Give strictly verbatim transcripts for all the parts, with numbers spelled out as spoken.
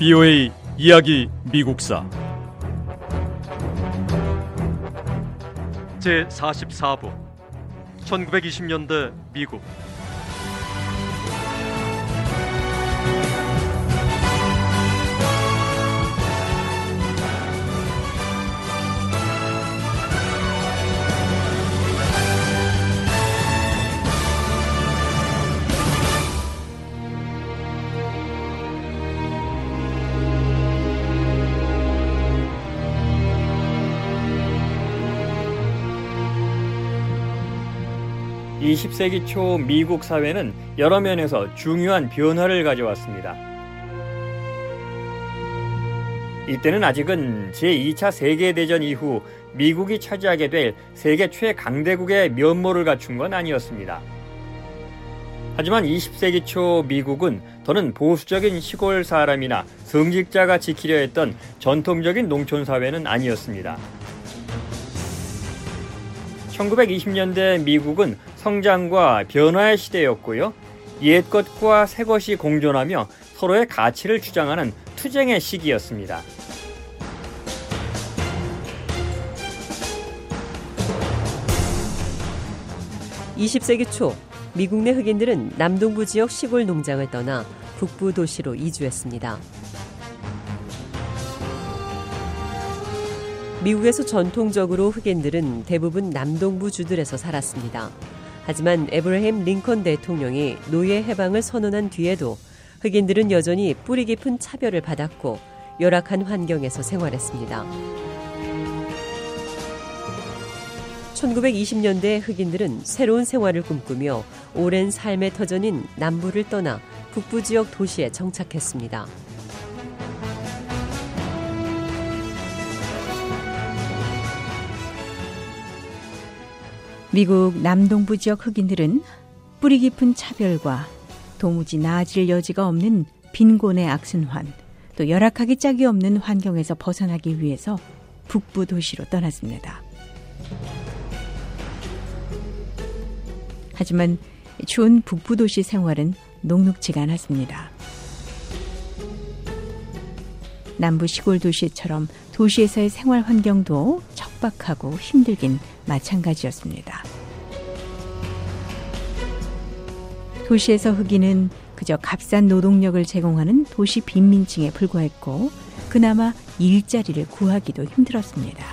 비오에이 이야기 미국사 제사십사 부 천구백이십 년대 미국. 이십 세기 초 미국 사회는 여러 면에서 중요한 변화를 가져왔습니다. 이때는 아직은 제이 차 세계대전 이후 미국이 차지하게 될 세계 최강대국의 면모를 갖춘 건 아니었습니다. 하지만 이십 세기 초 미국은 더는 보수적인 시골 사람이나 성직자가 지키려 했던 전통적인 농촌 사회는 아니었습니다. 천구백이십 년대 미국은 성장과 변화의 시대였고요. 옛것과 새것이 공존하며 서로의 가치를 주장하는 투쟁의 시기였습니다. 이십 세기 초 미국 내 흑인들은 남동부 지역 시골 농장을 떠나 북부 도시로 이주했습니다. 미국에서 전통적으로 흑인들은 대부분 남동부 주들에서 살았습니다. 하지만 에브러햄 링컨 대통령이 노예 해방을 선언한 뒤에도 흑인들은 여전히 뿌리 깊은 차별을 받았고 열악한 환경에서 생활했습니다. 천구백이십 년대 흑인들은 새로운 생활을 꿈꾸며 오랜 삶의 터전인 남부를 떠나 북부 지역 도시에 정착했습니다. 미국 남동부 지역 흑인들은 뿌리 깊은 차별과 도무지 나아질 여지가 없는 빈곤의 악순환, 또 열악하기 짝이 없는 환경에서 벗어나기 위해서 북부 도시로 떠났습니다. 하지만 추운 북부 도시 생활은 녹록지가 않았습니다. 남부 시골 도시처럼 도시에서의 생활 환경도 척박하고 힘들긴 마찬가지였습니다. 도시에서 흑인은 그저 값싼 노동력을 제공하는 도시 빈민층에 불과했고 그나마 일자리를 구하기도 힘들었습니다.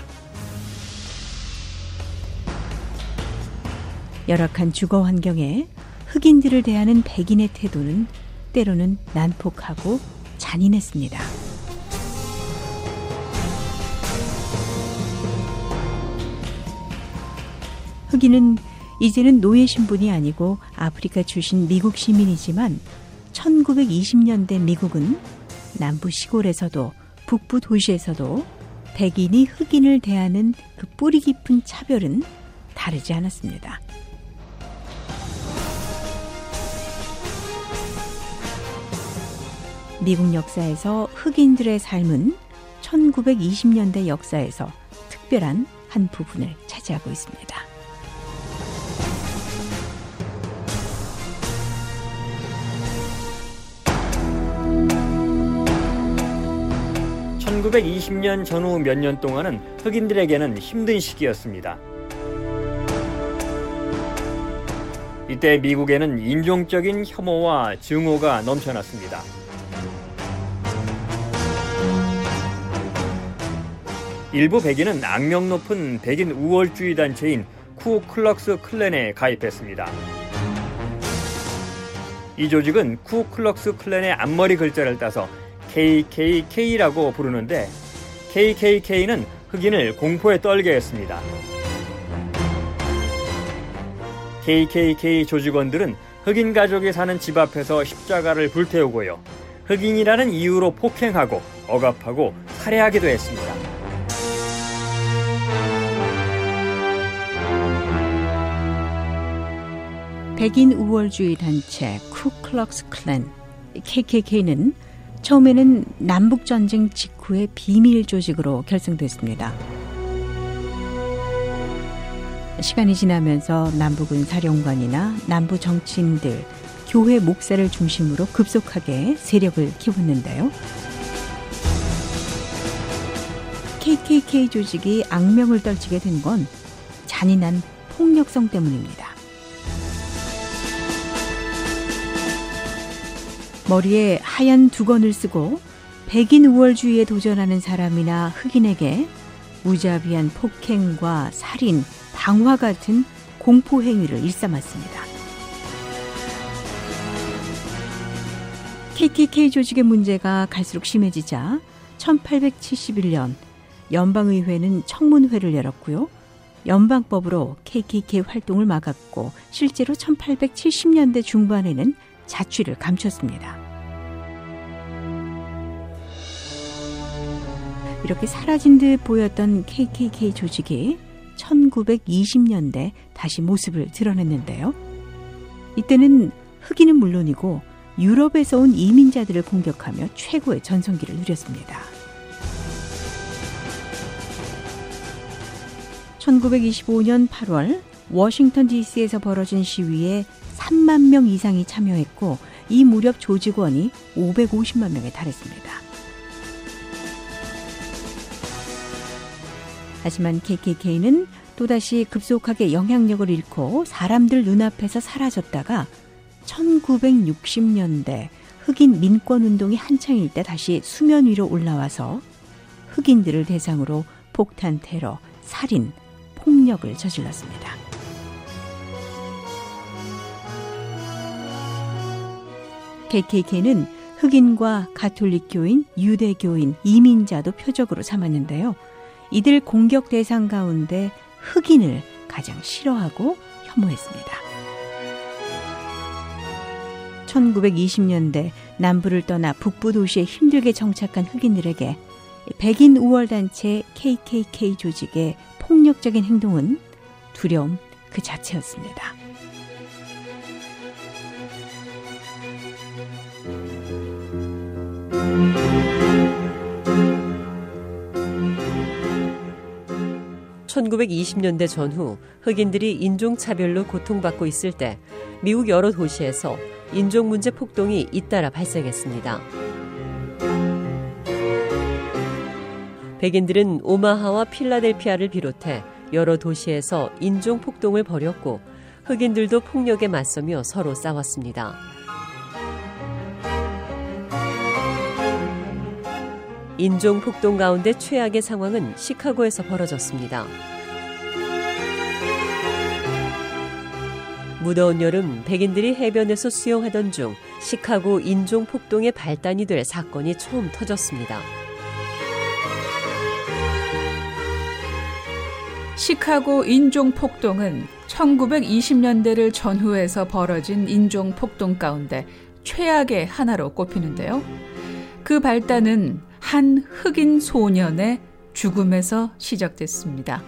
열악한 주거 환경에 흑인들을 대하는 백인의 태도는 때로는 난폭하고 잔인했습니다. 흑인은 이제는 노예 신분이 아니고 아프리카 출신 미국 시민이지만 천구백이십 년대 미국은 남부 시골에서도 북부 도시에서도 백인이 흑인을 대하는 그 뿌리 깊은 차별은 다르지 않았습니다. 미국 역사에서 흑인들의 삶은 천구백이십 년대 역사에서 특별한 한 부분을 차지하고 있습니다. 천구백이십 년 전후 몇 년 동안은 흑인들에게는 힘든 시기였습니다. 이때 미국에는 인종적인 혐오와 증오가 넘쳐났습니다. 일부 백인은 악명 높은 백인 우월주의 단체인 쿠클럭스 클랜에 가입했습니다. 이 조직은 쿠클럭스 클랜의 앞머리 글자를 따서 케이케이케이라고 부르는데 케이케이케이는 흑인을 공포에 떨게 했습니다. 케이케이케이 조직원들은 흑인 가족이 사는 집 앞에서 십자가를 불태우고요. 흑인이라는 이유로 폭행하고 억압하고 살해하기도 했습니다. 백인 우월주의 단체 쿠클럭스 클랜 케이케이케이는 처음에는 남북전쟁 직후의 비밀 조직으로 결성됐습니다. 시간이 지나면서 남부군 사령관이나 남부 정치인들, 교회 목사를 중심으로 급속하게 세력을 키웠는데요. 케이케이케이 조직이 악명을 떨치게 된 건 잔인한 폭력성 때문입니다. 머리에 하얀 두건을 쓰고 백인 우월주의에 도전하는 사람이나 흑인에게 무자비한 폭행과 살인, 방화 같은 공포 행위를 일삼았습니다. 케이케이케이 조직의 문제가 갈수록 심해지자 천팔백칠십일 년 연방의회는 청문회를 열었고요. 연방법으로 케이케이케이 활동을 막았고 실제로 천팔백칠십 년대 중반에는 자취를 감췄습니다. 이렇게 사라진 듯 보였던 케이케이케이 조직이 천구백이십 년대 다시 모습을 드러냈는데요. 이때는 흑인은 물론이고 유럽에서 온 이민자들을 공격하며 최고의 전성기를 누렸습니다. 천구백이십오 년 팔월 워싱턴 디씨에서 벌어진 시위에 삼만 명 이상이 참여했고 이 무렵 조직원이 오백오십만 명에 달했습니다. 하지만 케이케이케이는 또다시 급속하게 영향력을 잃고 사람들 눈앞에서 사라졌다가 천구백육십 년대 흑인 민권운동이 한창일 때 다시 수면 위로 올라와서 흑인들을 대상으로 폭탄 테러, 살인, 폭력을 저질렀습니다. 케이케이케이는 흑인과 가톨릭교인, 유대교인, 이민자도 표적으로 삼았는데요. 이들 공격 대상 가운데 흑인을 가장 싫어하고 혐오했습니다. 천구백이십 년대 남부를 떠나 북부 도시에 힘들게 정착한 흑인들에게 백인 우월단체 케이케이케이 조직의 폭력적인 행동은 두려움 그 자체였습니다. 천구백이십 년대 전후 흑인들이 인종차별로 고통받고 있을 때 미국 여러 도시에서 인종 문제 폭동이 잇따라 발생했습니다. 백인들은 오마하와 필라델피아를 비롯해 여러 도시에서 인종 폭동을 벌였고 흑인들도 폭력에 맞서며 서로 싸웠습니다. 인종 폭동 가운데 최악의 상황은 시카고에서 벌어졌습니다. 무더운 여름 백인들이 해변에서 수영하던 중 시카고 인종 폭동의 발단이 될 사건이 처음 터졌습니다. 시카고 인종 폭동은 천구백이십 년대를 전후해서 벌어진 인종 폭동 가운데 최악의 하나로 꼽히는데요. 그 발단은 한 흑인 소년의 죽음에서 시작됐습니다.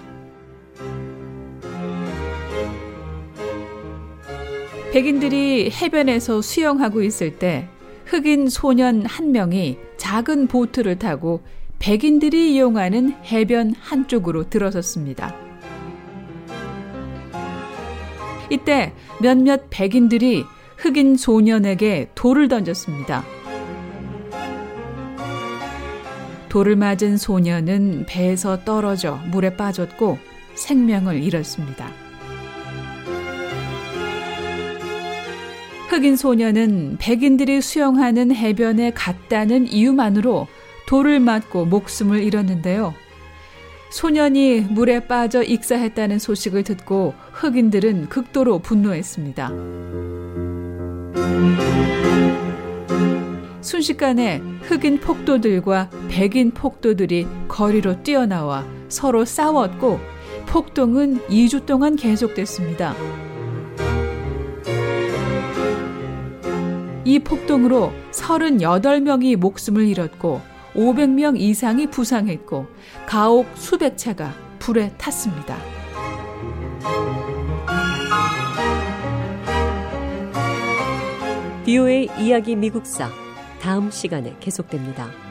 백인들이 해변에서 수영하고 있을 때 흑인 소년 한 명이 작은 보트를 타고 백인들이 이용하는 해변 한쪽으로 들어섰습니다. 이때 몇몇 백인들이 흑인 소년에게 돌을 던졌습니다. 돌을 맞은 소년은 배에서 떨어져 물에 빠졌고 생명을 잃었습니다. 흑인 소년은 백인들이 수영하는 해변에 갔다는 이유만으로 돌을 맞고 목숨을 잃었는데요. 소년이 물에 빠져 익사했다는 소식을 듣고 흑인들은 극도로 분노했습니다. 순식간에 흑인 폭도들과 백인 폭도들이 거리로 뛰어나와 서로 싸웠고 폭동은 이 주 동안 계속됐습니다. 이 폭동으로 서른여덟 명이 목숨을 잃었고 오백 명 이상이 부상했고 가옥 수백 채가 불에 탔습니다. 비오에이 이야기 미국사 다음 시간에 계속됩니다.